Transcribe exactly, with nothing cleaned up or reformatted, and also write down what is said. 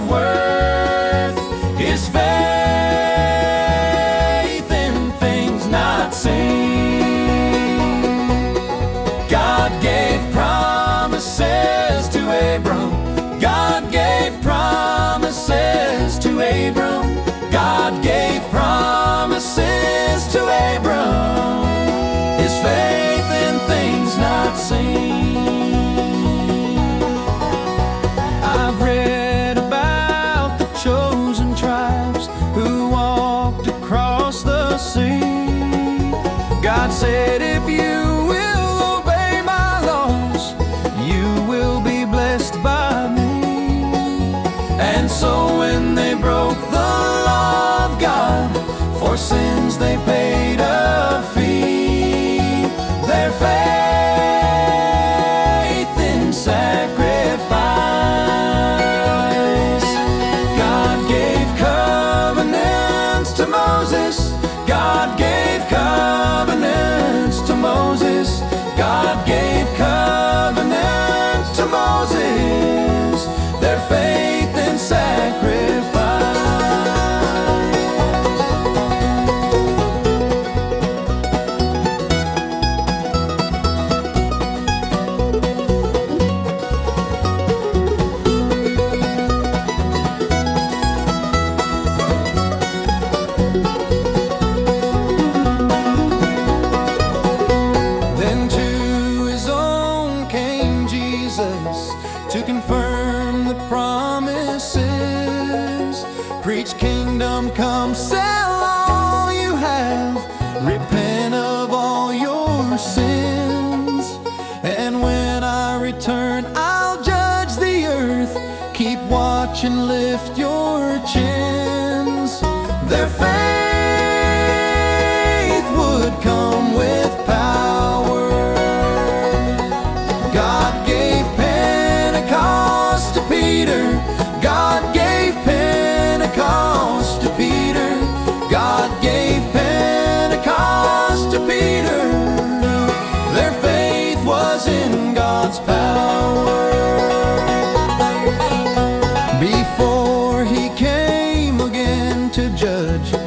of worth, his faith in things not seen. God gave promises to Abram. God gave promises to Abram. God gave promises to Abram. His faith in things not seen. I've read about the chosen tribes who walked across the sea. God said, if you will obey my laws, you will be blessed by me. And so when they broke the law of God, for sins they paid a fee. Their faith in sacrifice. God gave covenants to Moses. God gave covenants to Moses. God gave covenants to Moses. Their faith in sacrifice. To confirm the promises, preach kingdom come, sell all you have, repent of all your sins. And when I return, I'll judge the earth. Keep watch and lift your chins. Their faith would come with power. God gave Pentecost to Peter. God gave Pentecost to Peter. God gave Pentecost to Peter. Their faith was in God's power. Before he came again to judge,